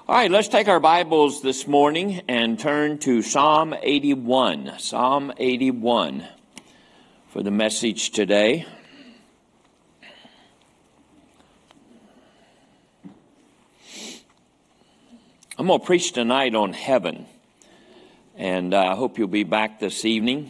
All right, let's take our Bibles this morning and turn to Psalm 81. Psalm 81 for the message today. I'm going to preach tonight on heaven, and I hope you'll be back this evening.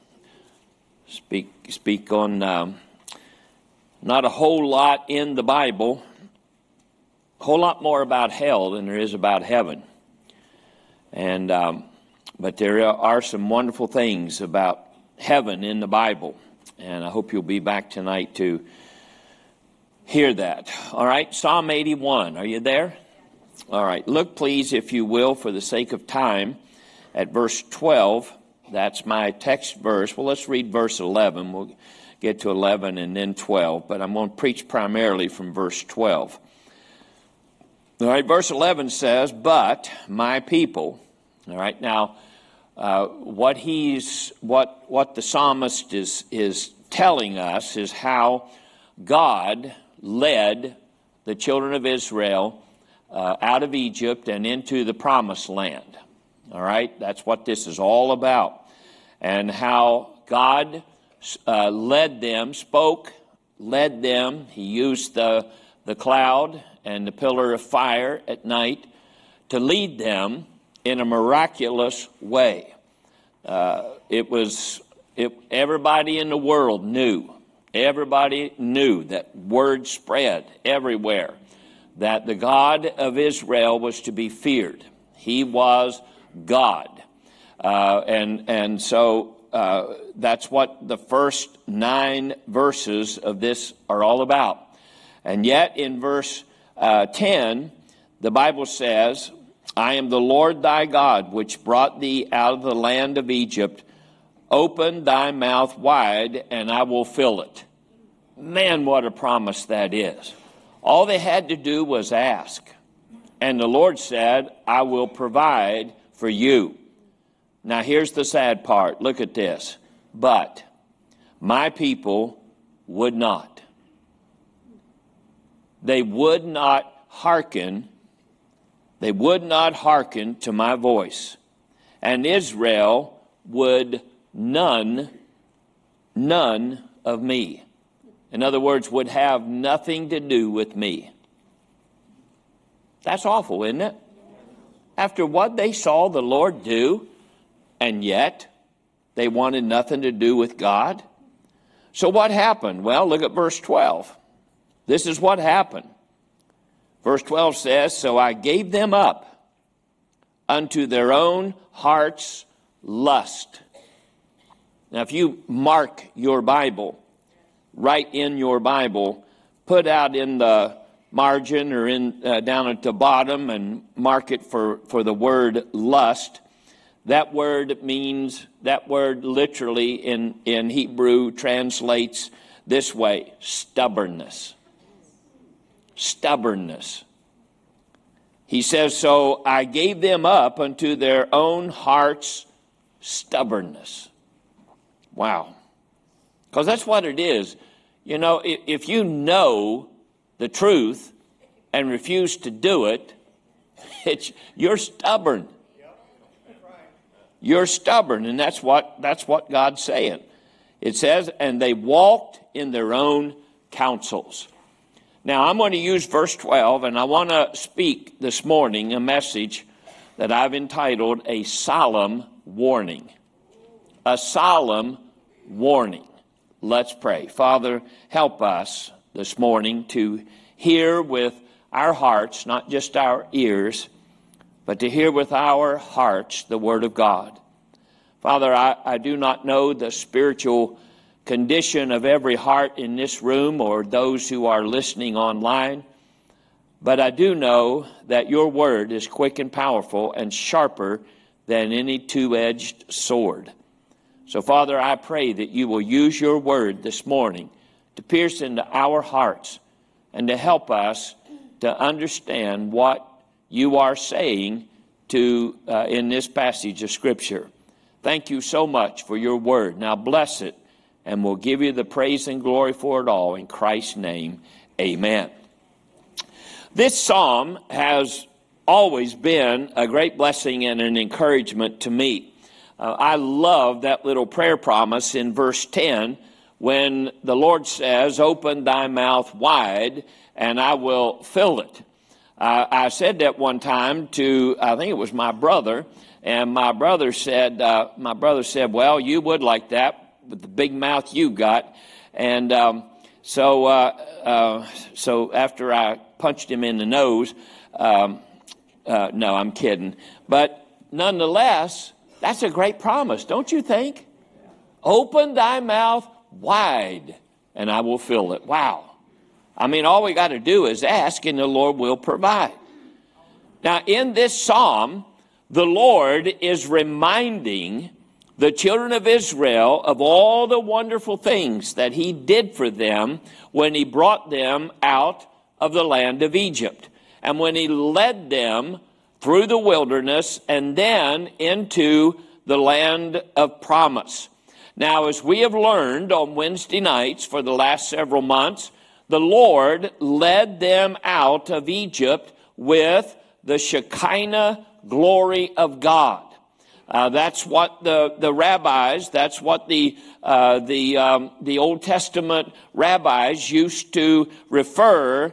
Speak on not a whole lot in the Bible, a whole lot more about hell than there is about heaven. And but there are some wonderful things about heaven in the Bible, and I hope you'll be back tonight to hear that. All right, Psalm 81. Are you there? All right, look please, if you will, for the sake of time, at verse 12. That's my text verse. Well, let's read verse 11. We'll get to 11 and then 12, but I'm going to preach primarily from verse 12. All right, verse 11 says, "But my people," all right, now what the psalmist is telling us is how God led the children of Israel out of Egypt and into the promised land. All right, that's what this is all about, and how God led them, led them. He used the cloud and the pillar of fire at night to lead them in a miraculous way. Everybody in the world knew. Everybody knew that word spread everywhere that the God of Israel was to be feared. He was God. And so that's what the first 9 verses of this are all about. And yet in verse 10, the Bible says, "I am the Lord thy God, which brought thee out of the land of Egypt. Open thy mouth wide, and I will fill it." Man, what a promise that is. All they had to do was ask. And the Lord said, "I will provide for you." Now here's the sad part. Look at this. "But my people would not." They would not hearken. They would not hearken to my voice. And Israel would none of me. In other words, would have nothing to do with me. That's awful, isn't it? After what they saw the Lord do, and yet they wanted nothing to do with God. So what happened? Well, look at verse 12. This is what happened. Verse 12 says, "So I gave them up unto their own heart's lust." Now, if you mark your Bible, write in your Bible, put out in the margin or in down at the bottom and mark it for the word lust. That word literally in Hebrew translates this way: stubbornness. Stubbornness. He says, "So I gave them up unto their own heart's stubbornness." Wow. Because that's what it is. You know, if you know the truth and refuse to do it, you're stubborn. You're stubborn, and that's what God's saying. It says, "And they walked in their own counsels." Now, I'm going to use verse 12, and I want to speak this morning a message that I've entitled "A Solemn Warning." A solemn warning. Let's pray. Father, help us this morning to hear with our hearts, not just our ears, but to hear with our hearts the Word of God. Father, I do not know the spiritual condition of every heart in this room or those who are listening online, but I do know that your word is quick and powerful and sharper than any two-edged sword. So, Father, I pray that you will use your word this morning to pierce into our hearts and to help us to understand what you are saying in this passage of Scripture. Thank you so much for your word. Now bless it, and we'll give you the praise and glory for it all. In Christ's name, amen. This psalm has always been a great blessing and an encouragement to me. I love that little prayer promise in verse 10 when the Lord says, "Open thy mouth wide, and I will fill it." I said that one time to, I think it was my brother, and my brother said, "Well, you would like that with the big mouth you got." And so after I punched him in the nose, no, I'm kidding. But nonetheless, that's a great promise, don't you think? Open thy mouth wide, and I will fill it. Wow. I mean, all we got to do is ask, and the Lord will provide. Now, in this psalm, the Lord is reminding the children of Israel of all the wonderful things that he did for them when he brought them out of the land of Egypt, and when he led them through the wilderness and then into the land of promise. Now, as we have learned on Wednesday nights for the last several months, the Lord led them out of Egypt with the Shekinah glory of God. That's what the rabbis, that's what the Old Testament rabbis used to refer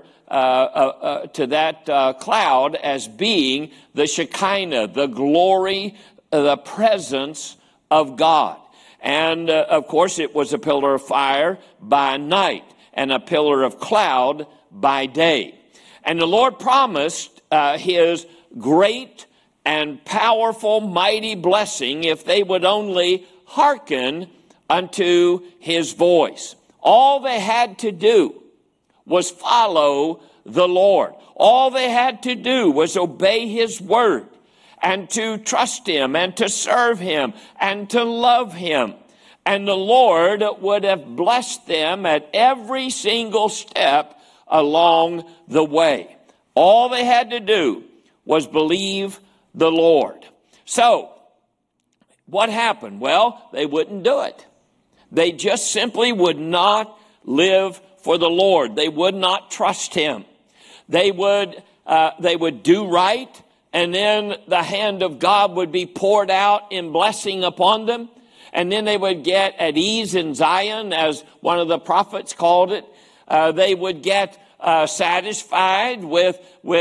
to that cloud as being the Shekinah, the glory, the presence of God. And of course, it was a pillar of fire by night and a pillar of cloud by day. And the Lord promised his great and powerful, mighty blessing if they would only hearken unto his voice. All they had to do was follow the Lord. All they had to do was obey his word and to trust him and to serve him and to love him. And the Lord would have blessed them at every single step along the way. All they had to do was believe the Lord. So, what happened? Well, they wouldn't do it. They just simply would not live for the Lord. They would not trust him. They would do right, and then the hand of God would be poured out in blessing upon them. And then they would get at ease in Zion, as one of the prophets called it. They would get satisfied with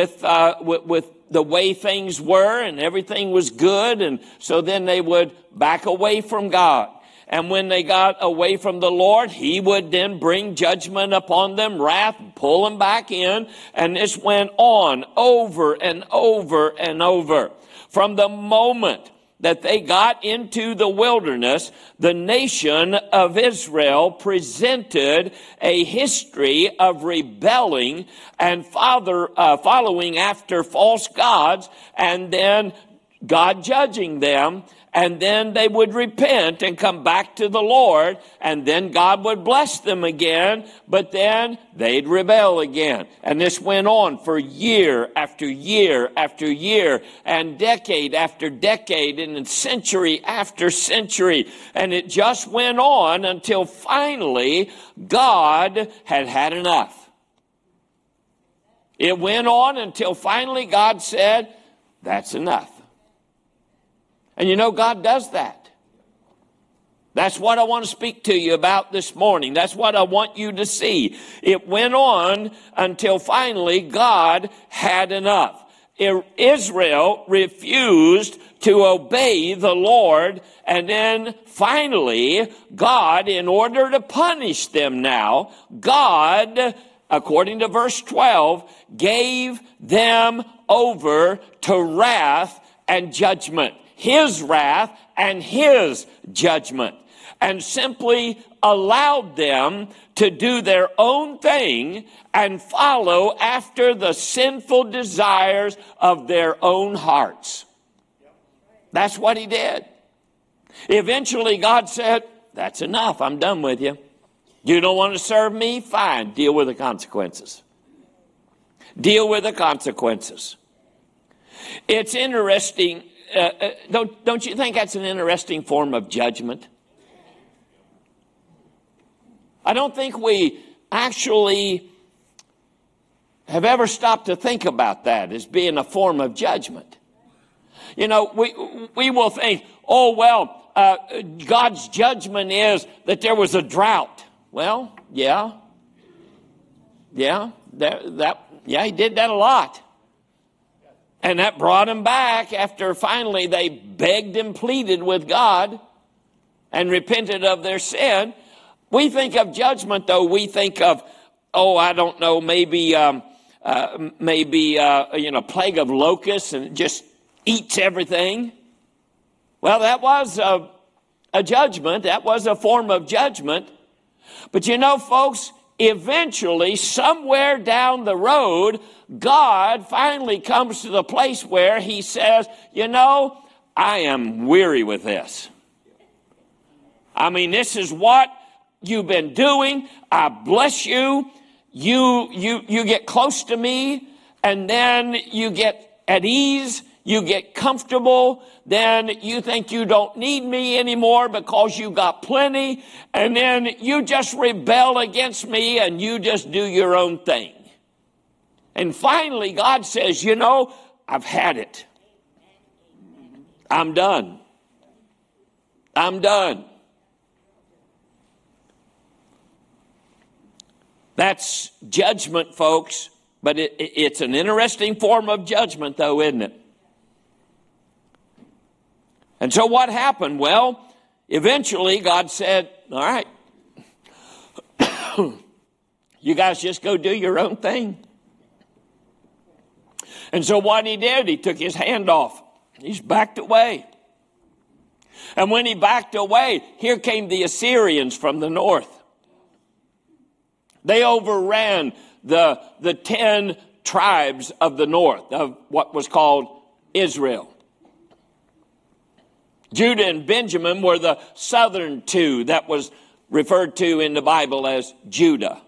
the way things were, and everything was good. And so then they would back away from God. And when they got away from the Lord, he would then bring judgment upon them, wrath, pull them back in. And this went on over and over and over. From the moment that they got into the wilderness, the nation of Israel presented a history of rebelling and following after false gods, and then God judging them. And then they would repent and come back to the Lord, and then God would bless them again, but then they'd rebel again. And this went on for year after year after year, and decade after decade, and century after century. And it just went on until finally God had had enough. It went on until finally God said, "That's enough." And you know, God does that. That's what I want to speak to you about this morning. That's what I want you to see. It went on until finally God had enough. Israel refused to obey the Lord, and then finally God, in order to punish them now, God, according to verse 12, gave them over to wrath and judgment. His wrath and his judgment, and simply allowed them to do their own thing and follow after the sinful desires of their own hearts. That's what he did. Eventually God said, "That's enough. I'm done with you. You don't want to serve me? Fine. Deal with the consequences. Deal with the consequences." It's interesting. Don't you think that's an interesting form of judgment? I don't think we actually have ever stopped to think about that as being a form of judgment? You know, we will think, oh, well, God's judgment is that there was a drought. Well, yeah. Yeah, he did that a lot. And that brought them back after finally they begged and pleaded with God and repented of their sin. We think of judgment, though. We think of, I don't know, maybe plague of locusts and it just eats everything. Well, that was a judgment. That was a form of judgment. But you know, folks, eventually, somewhere down the road, God finally comes to the place where he says, you know, I am weary with this. I mean, this is what you've been doing. I bless you. You get close to me, and then you get at ease. You get comfortable, then you think you don't need me anymore because you got plenty, and then you just rebel against me and you just do your own thing. And finally, God says, you know, I've had it. I'm done. I'm done. That's judgment, folks, but it's an interesting form of judgment, though, isn't it? And so what happened? Well, eventually God said, all right, you guys just go do your own thing. And so what he did, he took his hand off. He's backed away. And when he backed away, here came the Assyrians from the north. They overran the 10 tribes of the north, of what was called Israel. Judah and Benjamin were the southern two that was referred to in the Bible as Judah.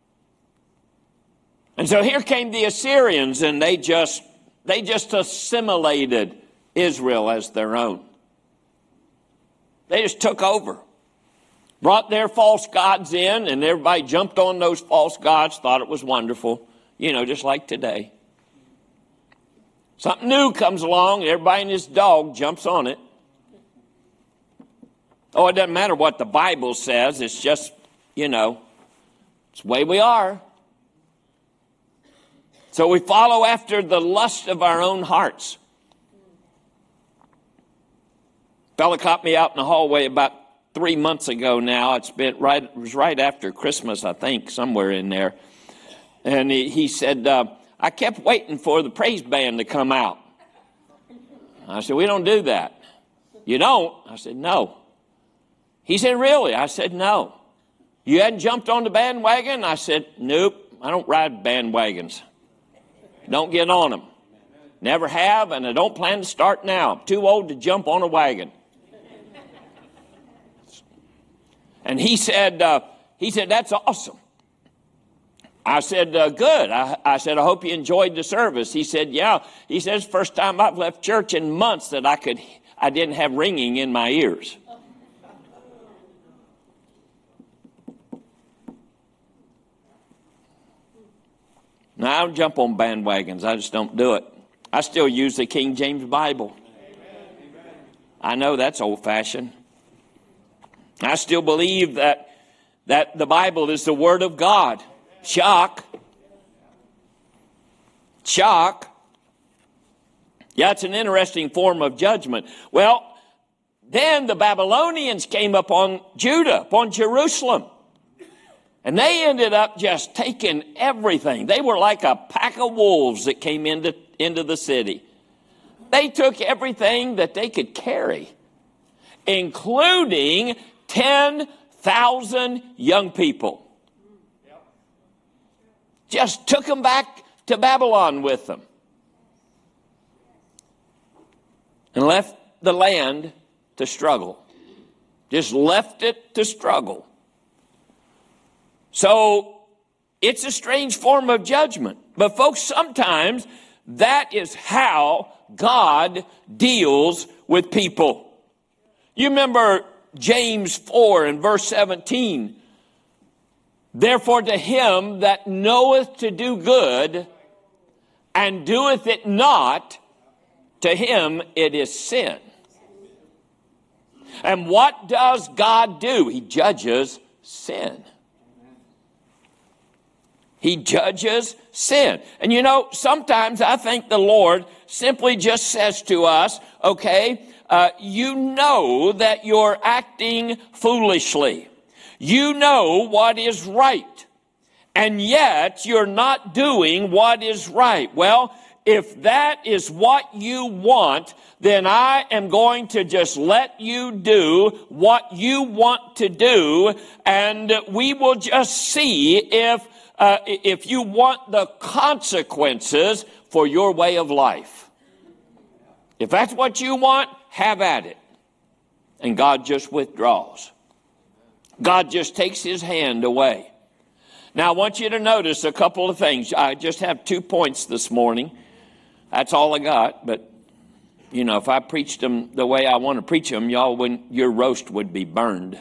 And so here came the Assyrians, and they just assimilated Israel as their own. They just took over, brought their false gods in, and everybody jumped on those false gods, thought it was wonderful, just like today. Something new comes along, everybody and his dog jumps on it. Oh, it doesn't matter what the Bible says. It's just, it's the way we are. So we follow after the lust of our own hearts. A fella caught me out in the hallway about 3 months ago now. It was right after Christmas, I think, somewhere in there. And he said, I kept waiting for the praise band to come out. I said, we don't do that. You don't? I said, no. He said, really? I said, no. You hadn't jumped on the bandwagon? I said, nope, I don't ride bandwagons. Don't get on them. Never have, and I don't plan to start now. I'm too old to jump on a wagon. And he said, that's awesome. I said, good. I said, I hope you enjoyed the service. He said, yeah. He said, it's the first time I've left church in months that I didn't have ringing in my ears. Now, I don't jump on bandwagons. I just don't do it. I still use the King James Bible. Amen. I know that's old-fashioned. I still believe that the Bible is the Word of God. Shock. Shock. Yeah, it's an interesting form of judgment. Well, then the Babylonians came upon Judah, upon Jerusalem. And they ended up just taking everything. They were like a pack of wolves that came into the city. They took everything that they could carry, including 10,000 young people. Just took them back to Babylon with them. And left the land to struggle. Just left it to struggle. So it's a strange form of judgment. But folks, sometimes that is how God deals with people. You remember James 4 and verse 17. Therefore to him that knoweth to do good and doeth it not, to him it is sin. And what does God do? He judges sin. He judges sin. And you know, sometimes I think the Lord simply just says to us, okay, you know that you're acting foolishly. You know what is right, and yet you're not doing what is right. Well, if that is what you want, then I am going to just let you do what you want to do, and we will just see if you want the consequences for your way of life. If that's what you want, have at it. And God just withdraws. God just takes his hand away. Now, I want you to notice a couple of things. I just have 2 points this morning. That's all I got. But, you know, if I preached them the way I want to preach them, your roast would be burned.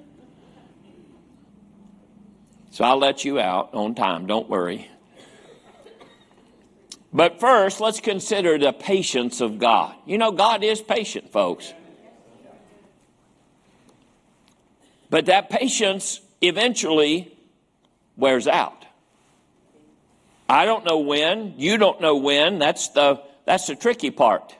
So I'll let you out on time. Don't worry. But first, let's consider the patience of God. You know, God is patient, folks. But that patience eventually wears out. I don't know when. You don't know when. That's the tricky part.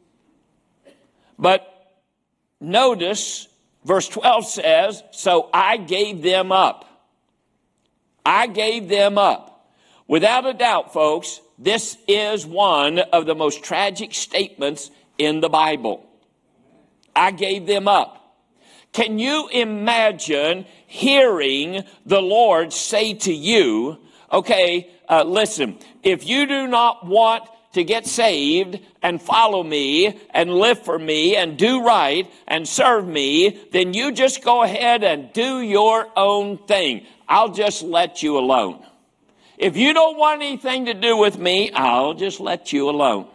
But notice, verse 12 says, so I gave them up. I gave them up. Without a doubt, folks, this is one of the most tragic statements in the Bible. I gave them up. Can you imagine hearing the Lord say to you, okay, listen, if you do not want to get saved and follow me and live for me and do right and serve me, then you just go ahead and do your own thing. I'll just let you alone. If you don't want anything to do with me, I'll just let you alone.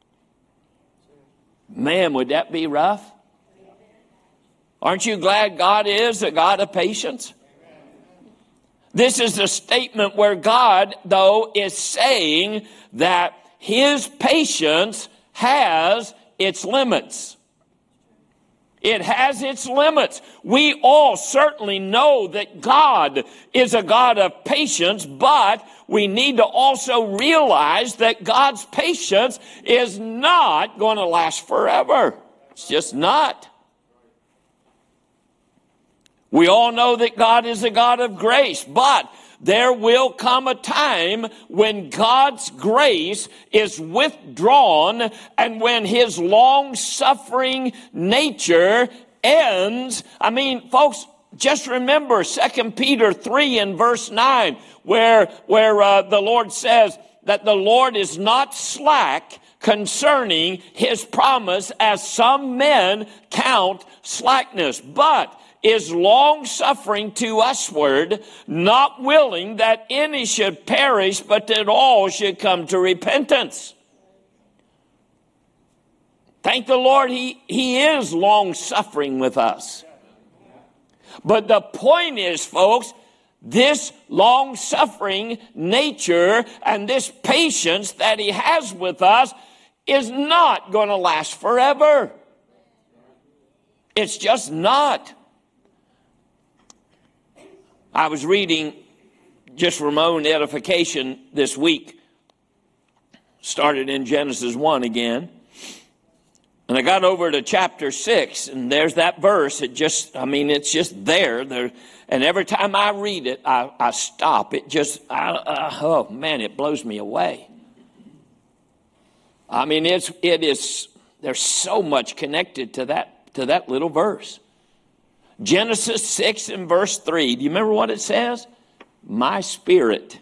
Man, would that be rough? Aren't you glad God is a God of patience? This is a statement where God, though, is saying that his patience has its limits. It has its limits. We all certainly know that God is a God of patience, but we need to also realize that God's patience is not going to last forever. It's just not. We all know that God is a God of grace, but there will come a time when God's grace is withdrawn and when his long-suffering nature ends. I mean, folks, just remember 2 Peter 3 and verse 9, where the Lord says that the Lord is not slack concerning his promise, as some men count slackness, but is long-suffering to usward, not willing that any should perish, but that all should come to repentance. Thank the Lord, he is long-suffering with us. But the point is, folks, this long-suffering nature and this patience that he has with us is not going to last forever. It's just not. I was reading, just for my own edification this week, started in Genesis 1 again, and I got over to chapter 6, and there's that verse. It's just there. And every time I read it, I stop. Oh man, it blows me away. I mean, there's so much connected to that little verse. Genesis 6 and verse 3. Do you remember what it says? My spirit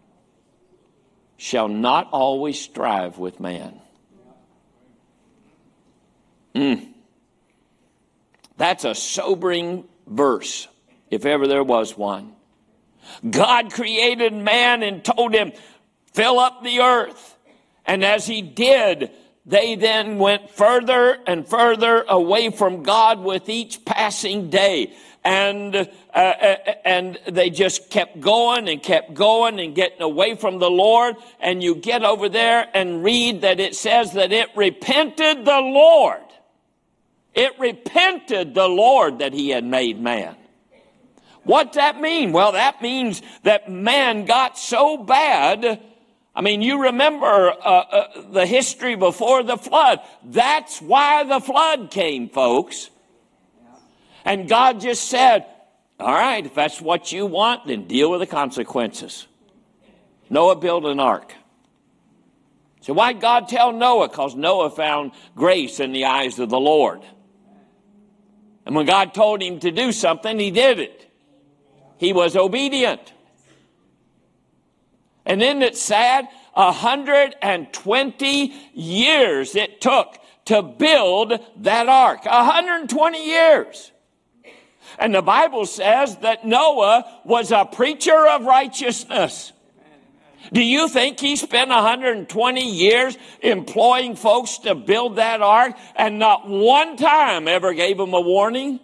shall not always strive with man. That's a sobering verse, if ever there was one. God created man and told him, fill up the earth. And as he did, they then went further and further away from God with each passing day. And they just kept going and getting away from the Lord. And you get over there and read that it says that it repented the Lord. It repented the Lord that he had made man. What's that mean? Well, that means that man got so bad. I mean, you remember the history before the flood. That's why the flood came, folks. And God just said, all right, if that's what you want, then deal with the consequences. Noah built an ark. So why did God tell Noah? Because Noah found grace in the eyes of the Lord. And when God told him to do something, he did it. He was obedient. And isn't it sad? 120 years it took to build that ark. 120 years. And the Bible says that Noah was a preacher of righteousness. Do you think he spent 120 years employing folks to build that ark and not one time ever gave them a warning?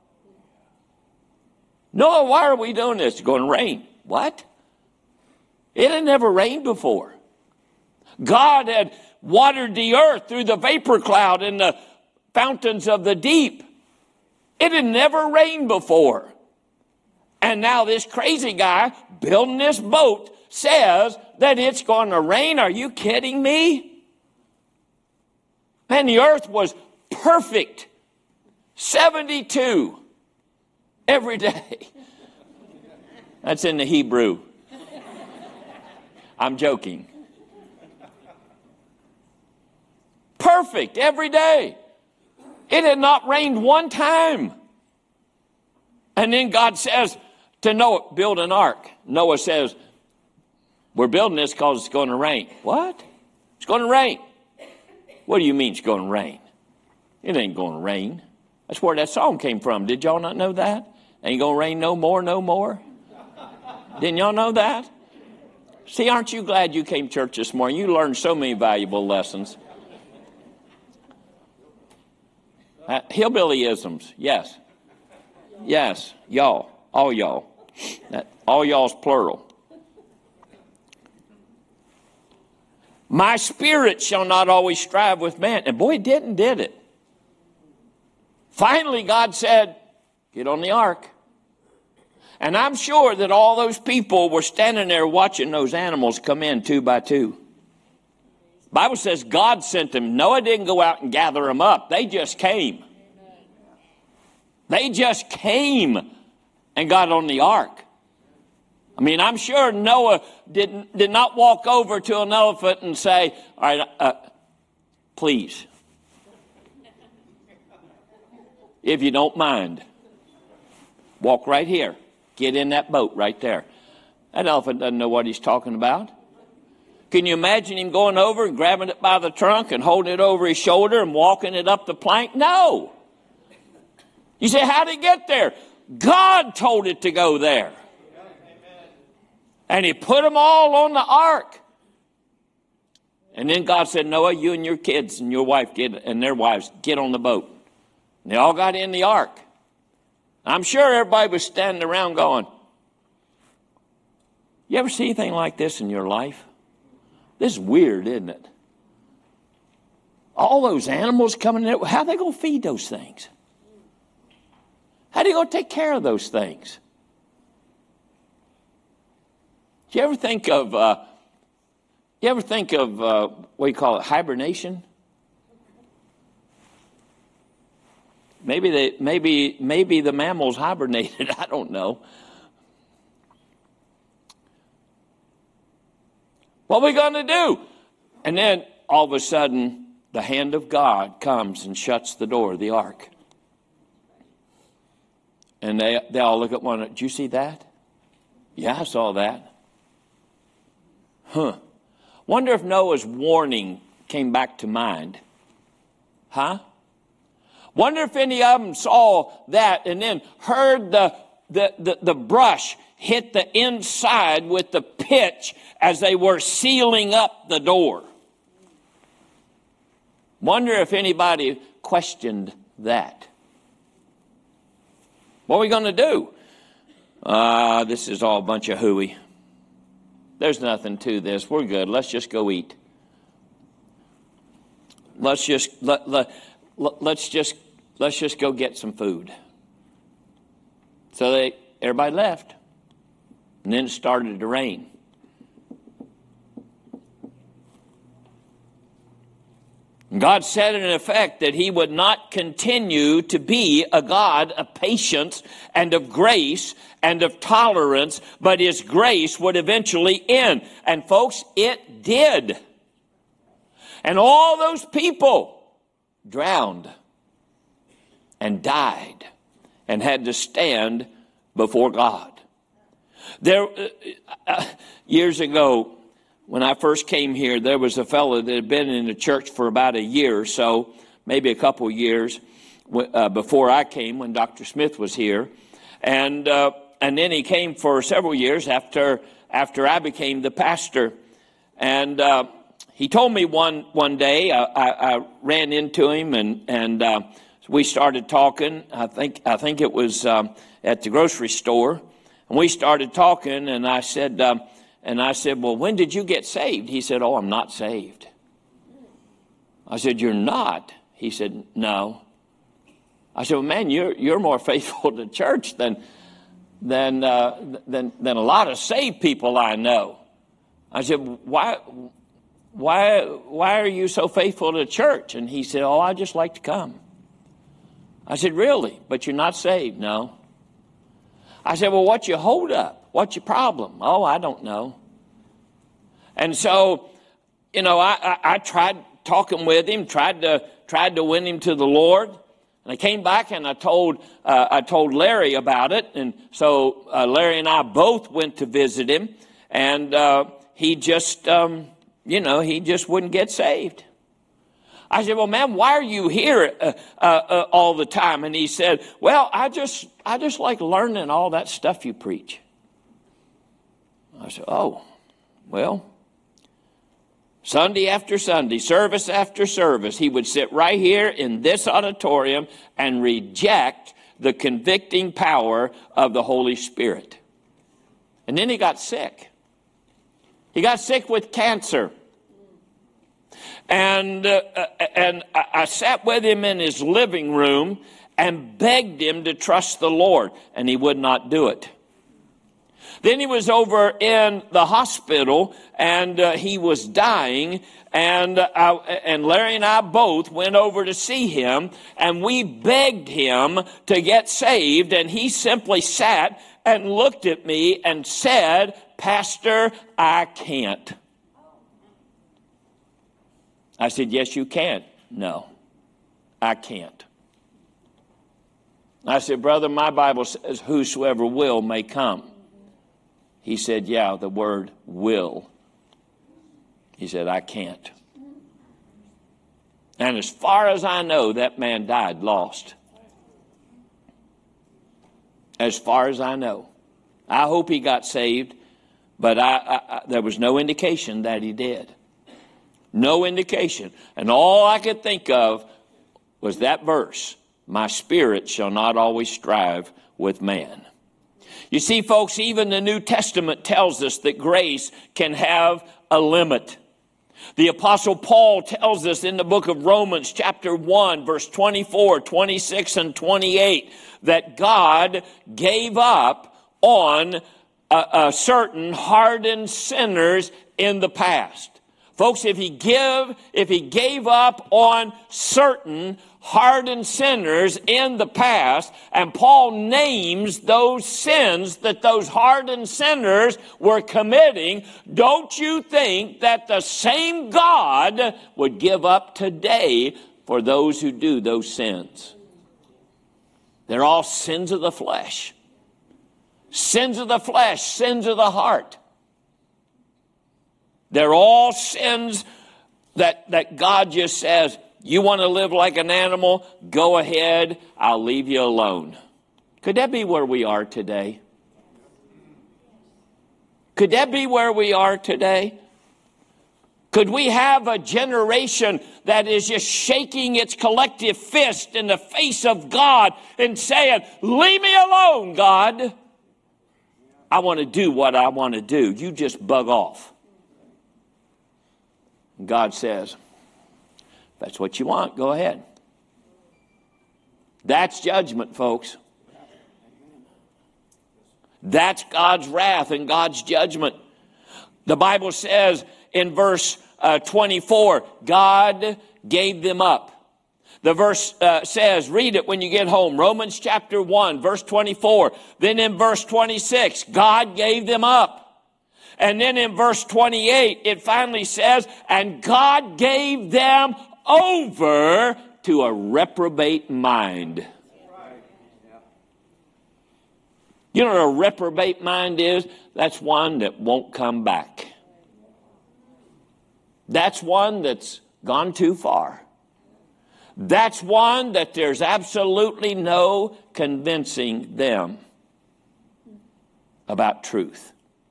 Noah, why are we doing this? It's going to rain. What? It had never rained before. God had watered the earth through the vapor cloud and the fountains of the deep. It had never rained before. And now this crazy guy building this boat says that it's going to rain. Are you kidding me? And the earth was perfect. 72 every day. That's in the Hebrew. I'm joking. Perfect every day. It had not rained one time. And then God says to Noah, build an ark. Noah says, we're building this because it's going to rain. What? It's going to rain. What do you mean it's going to rain? It ain't going to rain. That's where that song came from. Did y'all not know that? Ain't going to rain no more, no more. Didn't y'all know that? See, aren't you glad you came to church this morning? You learned so many valuable lessons. Hillbillyisms, yes. Yes, y'all, all y'all. All y'all's plural. My spirit shall not always strive with man. And boy, did it. Finally, God said, get on the ark. And I'm sure that all those people were standing there watching those animals come in 2 by 2. The Bible says God sent them. Noah didn't go out and gather them up. They just came. They just came and got on the ark. I mean, I'm sure Noah did not walk over to an elephant and say, all right, please, if you don't mind, walk right here. Get in that boat right there. That elephant doesn't know what he's talking about. Can you imagine him going over and grabbing it by the trunk and holding it over his shoulder and walking it up the plank? No. You say, how did it get there? God told it to go there. And he put them all on the ark. And then God said, Noah, you and your kids and your wife and their wives, get on the boat. And they all got in the ark. I'm sure everybody was standing around going, you ever see anything like this in your life? This is weird, isn't it? All those animals coming in, how are they going to feed those things? How are they going to take care of those things? Do you ever think of, what do you call it, hibernation? Maybe the mammals hibernated. I don't know. What are we going to do? And then all of a sudden, the hand of God comes and shuts the door of the ark. And they all look at one another. Did you see that? Yeah, I saw that. Wonder if Noah's warning came back to mind. Huh? Wonder if any of them saw that and then heard the brush hit the inside with the pitch as they were sealing up the door. Wonder if anybody questioned that. What are we going to do? This is all a bunch of hooey. There's nothing to this. We're good. Let's just go eat. Let's just go get some food. So everybody left. And then it started to rain. God said in effect that he would not continue to be a God of patience and of grace and of tolerance, but his grace would eventually end. And folks, it did. And all those people drowned and died and had to stand before God. Years ago, when I first came here, there was a fellow that had been in the church for about a year or so, maybe a couple years before I came, when Dr. Smith was here. And then he came for several years after I became the pastor. And he told me one day, I ran into him and we started talking. I think it was at the grocery store. And we started talking, and I said, well, when did you get saved? He said, oh, I'm not saved. I said, you're not? He said, no. I said, well, man, you're more faithful to church than a lot of saved people I know. I said, why are you so faithful to church? And he said, oh, I just like to come. I said, really? But you're not saved? No. I said, well, what's your hold up? What's your problem? Oh, I don't know. And so, I tried talking with him, tried to win him to the Lord. And I came back and I told Larry about it. And so Larry and I both went to visit him. And he just wouldn't get saved. I said, well, man, why are you here all the time? And he said, well, I just like learning all that stuff you preach. I said, oh, well, Sunday after Sunday, service after service, he would sit right here in this auditorium and reject the convicting power of the Holy Spirit. And then he got sick. He got sick with cancer. And I sat with him in his living room and begged him to trust the Lord, and he would not do it. Then he was over in the hospital, and he was dying, and Larry and I both went over to see him, and we begged him to get saved, and he simply sat and looked at me and said, Pastor, I can't. I said, yes, you can. No, I can't. I said, brother, my Bible says whosoever will may come. He said, yeah, the word will. He said, I can't. And as far as I know, that man died lost. As far as I know. I hope he got saved, but there was no indication that he did. No indication. And all I could think of was that verse, my spirit shall not always strive with man. You see, folks, even the New Testament tells us that grace can have a limit. The Apostle Paul tells us in the book of Romans chapter 1, verse 24, 26, and 28, that God gave up on certain hardened sinners in the past. Folks, if he gave up on certain hardened sinners in the past, and Paul names those sins that those hardened sinners were committing, don't you think that the same God would give up today for those who do those sins? They're all sins of the flesh. Sins of the flesh, sins of the heart. They're all sins that God just says, you want to live like an animal? Go ahead. I'll leave you alone. Could that be where we are today? Could that be where we are today? Could we have a generation that is just shaking its collective fist in the face of God and saying, leave me alone, God. I want to do what I want to do. You just bug off. And God says, if that's what you want, go ahead. That's judgment, folks. That's God's wrath and God's judgment. The Bible says in verse 24, God gave them up. The verse says, read it when you get home, Romans chapter 1, verse 24. Then in verse 26, God gave them up. And then in verse 28, it finally says, and God gave them over to a reprobate mind. You know what a reprobate mind is? That's one that won't come back. That's one that's gone too far. That's one that there's absolutely no convincing them about truth.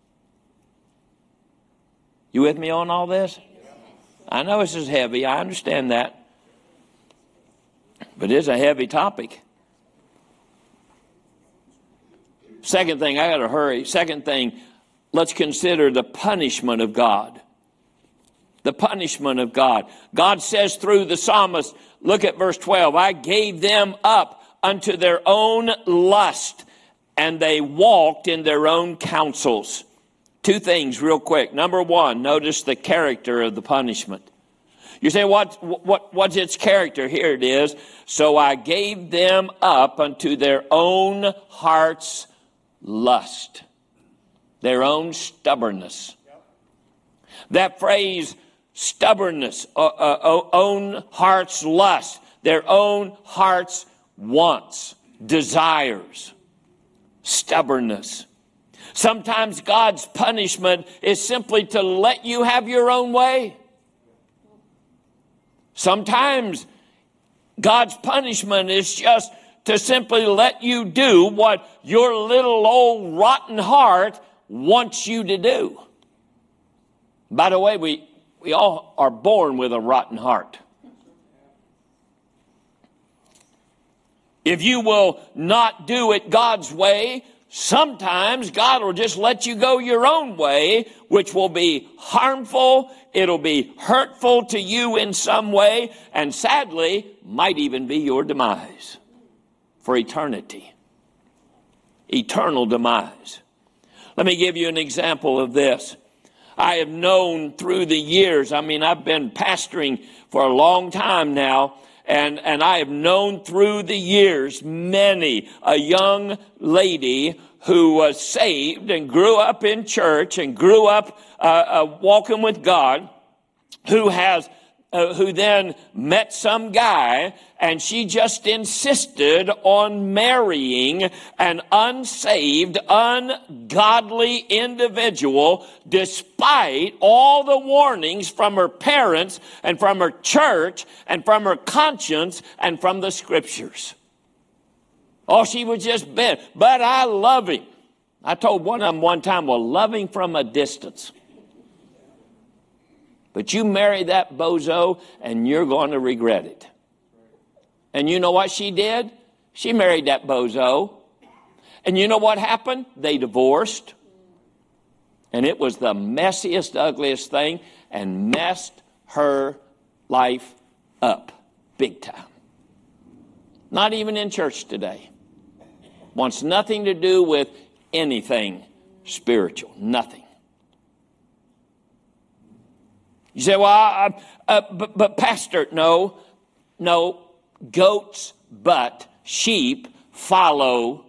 You with me on all this? I know this is heavy. I understand that. But it is a heavy topic. Second thing, I got to hurry. Second thing, let's consider the punishment of God. The punishment of God. God says through the psalmist, look at verse 12, I gave them up unto their own lust, and they walked in their own counsels. Two things real quick. Number one, notice the character of the punishment. You say, what's its character? Here it is. So I gave them up unto their own heart's lust, their own stubbornness. That phrase, stubbornness, own heart's lust, their own heart's wants, desires, stubbornness. Sometimes God's punishment is simply to let you have your own way. Sometimes God's punishment is just to simply let you do what your little old rotten heart wants you to do. By the way, we all are born with a rotten heart. If you will not do it God's way, sometimes God will just let you go your own way, which will be harmful. It'll be hurtful to you in some way, and sadly, might even be your demise for eternity. Eternal demise. Let me give you an example of this. I have known through the years, I've been pastoring for a long time now, and I have known through the years a young lady who was saved and grew up in church and grew up walking with God, who then met some guy, and she just insisted on marrying an unsaved, ungodly individual, despite all the warnings from her parents and from her church and from her conscience and from the scriptures. Oh, she was just bent. But I love him. I told one of them one time, well, love him from a distance. But you marry that bozo and you're going to regret it. And you know what she did? She married that bozo. And you know what happened? They divorced. And it was the messiest, ugliest thing, and messed her life up big time. Not even in church today. Wants nothing to do with anything spiritual. Nothing. You say, well, but Pastor, no, goats, but sheep follow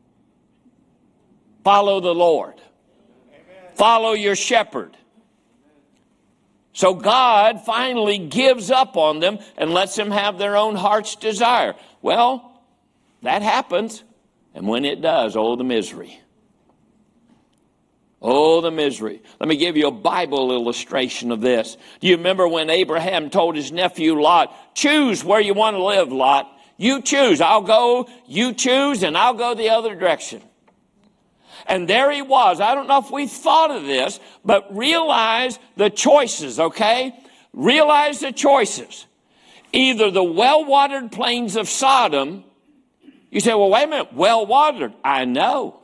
the Lord. Amen. Follow your shepherd. So God finally gives up on them and lets them have their own heart's desire. Well, that happens. And when it does, oh, the misery. Oh, the misery. Let me give you a Bible illustration of this. Do you remember when Abraham told his nephew Lot, choose where you want to live, Lot. You choose. I'll go, you choose, and I'll go the other direction. And there he was. I don't know if we thought of this, but realize the choices, okay? Realize the choices. Either the well-watered plains of Sodom. You say, well, wait a minute, well-watered. I know.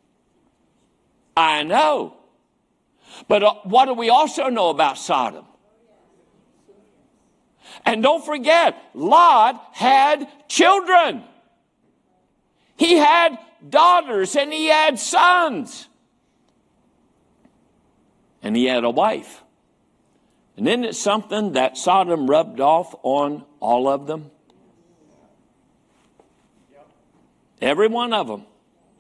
But what do we also know about Sodom? And don't forget, Lot had children. He had daughters and he had sons. And he had a wife. And isn't it something that Sodom rubbed off on all of them? Every one of them.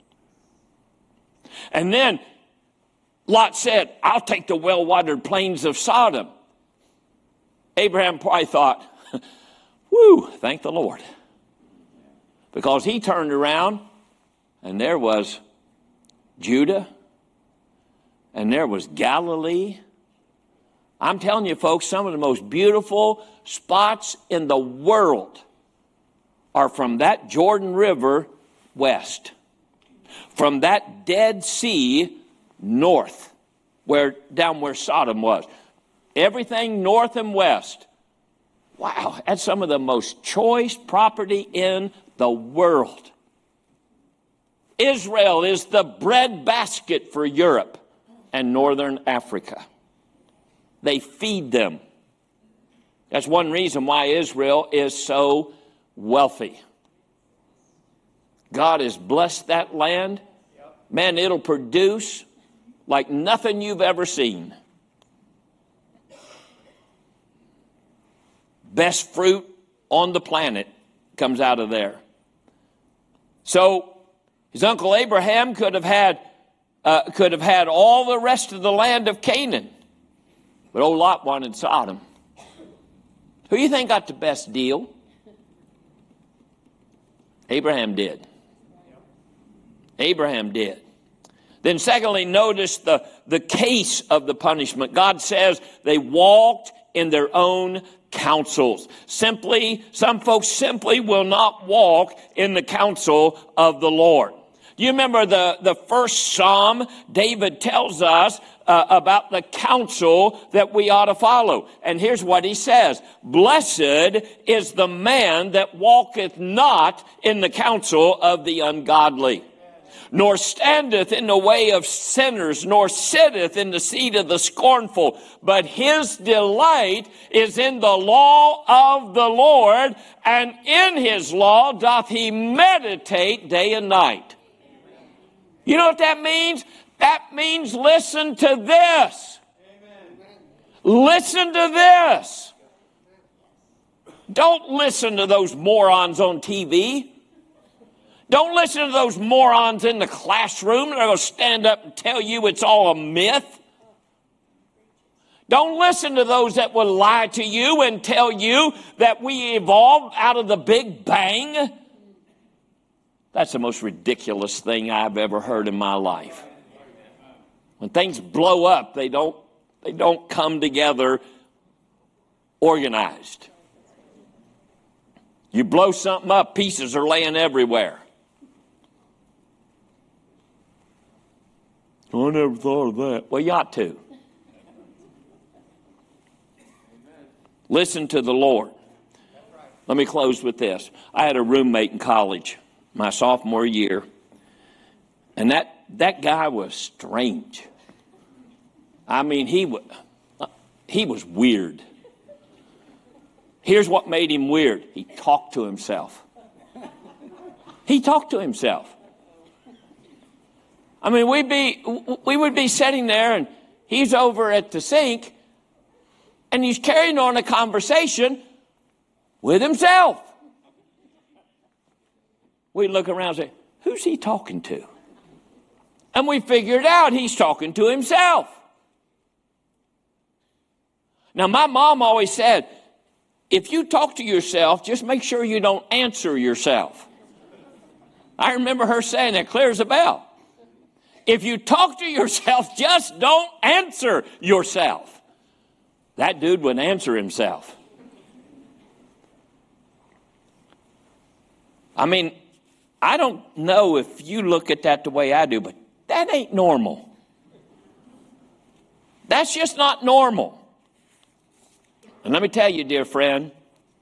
And then Lot said, I'll take the well-watered plains of Sodom. Abraham probably thought, whew, thank the Lord. Because he turned around and there was Judah and there was Galilee. I'm telling you, folks, some of the most beautiful spots in the world are from that Jordan River west, from that Dead Sea north, down where Sodom was. Everything north and west. Wow, that's some of the most choice property in the world. Israel is the breadbasket for Europe and northern Africa. They feed them. That's one reason why Israel is so wealthy. God has blessed that land. Man, it'll produce like nothing you've ever seen. Best fruit on the planet comes out of there. So his uncle Abraham could have had all the rest of the land of Canaan, but old Lot wanted Sodom. Who do you think got the best deal? Abraham did. Abraham did. Then secondly, notice the case of the punishment. God says they walked in their own counsels. Some folks simply will not walk in the counsel of the Lord. Do you remember the first Psalm? David tells us about the counsel that we ought to follow. And here's what he says. Blessed is the man that walketh not in the counsel of the ungodly, nor standeth in the way of sinners, nor sitteth in the seat of the scornful. But his delight is in the law of the Lord, and in his law doth he meditate day and night. You know what that means? That means listen to this. Listen to this. Don't listen to those morons on TV. Don't listen to those morons in the classroom that are going to stand up and tell you it's all a myth. Don't listen to those that will lie to you and tell you that we evolved out of the Big Bang. That's the most ridiculous thing I've ever heard in my life. When things blow up, they don't come together organized. You blow something up, pieces are laying everywhere. I never thought of that. Well, you ought to. Listen to the Lord. Let me close with this. I had a roommate in college, my sophomore year, and that guy was strange. I mean, he was weird. Here's what made him weird. He talked to himself. He talked to himself. I mean, we would be sitting there and he's over at the sink and he's carrying on a conversation with himself. We'd look around and say, who's he talking to? And we figured out he's talking to himself. Now, my mom always said, if you talk to yourself, just make sure you don't answer yourself. I remember her saying that clear as a bell. If you talk to yourself, just don't answer yourself. That dude would answer himself. I mean, I don't know if you look at that the way I do, but That ain't normal. That's just not normal. And let me tell you, dear friend,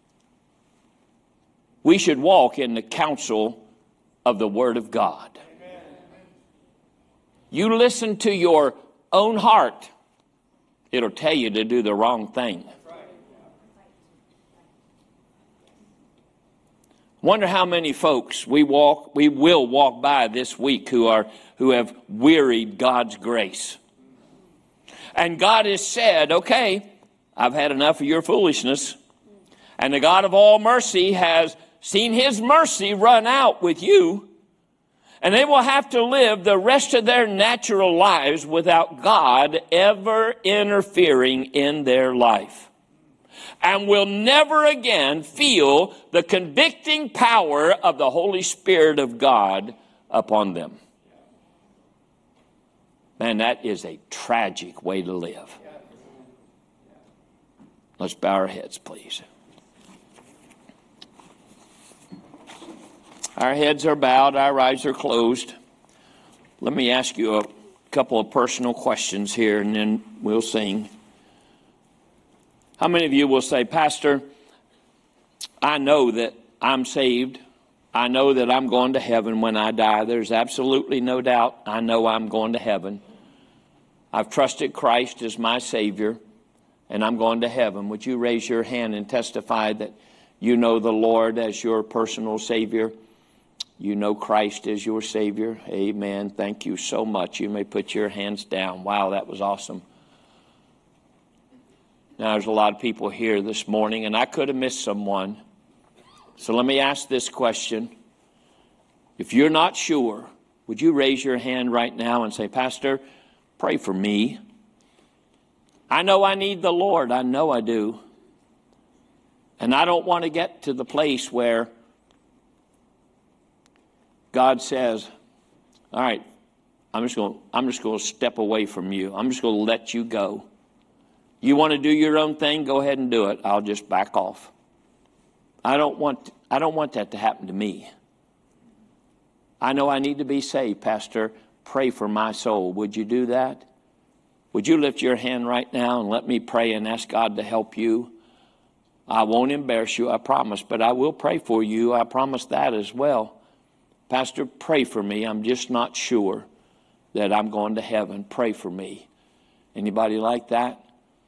we should walk in the counsel of the Word of God. You listen to your own heart, it'll tell you to do the wrong thing. Wonder how many folks we will walk by this week who have wearied God's grace. And God has said, okay, I've had enough of your foolishness. And the God of all mercy has seen his mercy run out with you. And they will have to live the rest of their natural lives without God ever interfering in their life. And will never again feel the convicting power of the Holy Spirit of God upon them. Man, that is a tragic way to live. Let's bow our heads, please. Our heads are bowed, our eyes are closed. Let me ask you a couple of personal questions here, and then we'll sing. How many of you will say, Pastor, I know that I'm saved. I know that I'm going to heaven when I die. There's absolutely no doubt. I know I'm going to heaven. I've trusted Christ as my Savior, and I'm going to heaven. Would you raise your hand and testify that you know the Lord as your personal Savior? You know Christ as your Savior? Amen. Thank you so much. You may put your hands down. Wow, that was awesome. Now, there's a lot of people here this morning, and I could have missed someone. So let me ask this question. If you're not sure, would you raise your hand right now and say, Pastor, pray for me. I know I need the Lord. I know I do. And I don't want to get to the place where God says, all right, I'm just going to step away from you. I'm just going to let you go. You want to do your own thing? Go ahead and do it. I'll just back off. I don't want that to happen to me. I know I need to be saved, Pastor. Pray for my soul. Would you do that? Would you lift your hand right now and let me pray and ask God to help you? I won't embarrass you, I promise, but I will pray for you. I promise that as well. Pastor, pray for me. I'm just not sure that I'm going to heaven. Pray for me. Anybody like that?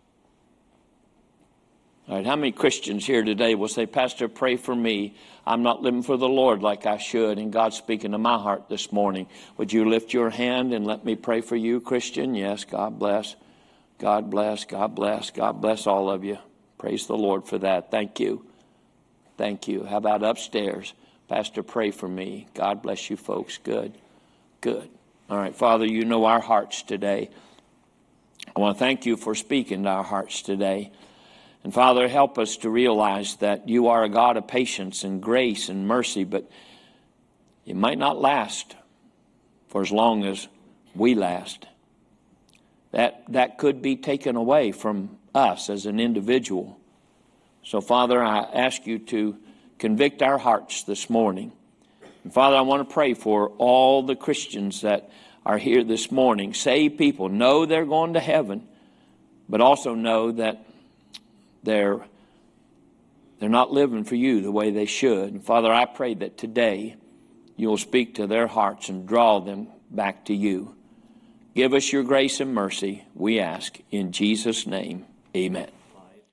All right, how many Christians here today will say, Pastor, pray for me. I'm not living for the Lord like I should, and God's speaking to my heart this morning. Would you lift your hand and let me pray for you, Christian? Yes, God bless. God bless, God bless, God bless all of you. Praise the Lord for that. Thank you. Thank you. How about upstairs? Pastor, pray for me. God bless you folks. Good. Good. All right, Father, you know our hearts today. I want to thank you for speaking to our hearts today. And Father, help us to realize that you are a God of patience and grace and mercy, but it might not last for as long as we last. That could be taken away from us as an individual. So, Father, I ask you to convict our hearts this morning. And Father, I want to pray for all the Christians that are here this morning. Saved people know they're going to heaven, but also know that they're not living for you the way they should. And Father, I pray that today you'll speak to their hearts and draw them back to you. Give us your grace and mercy, we ask. In Jesus' name, amen.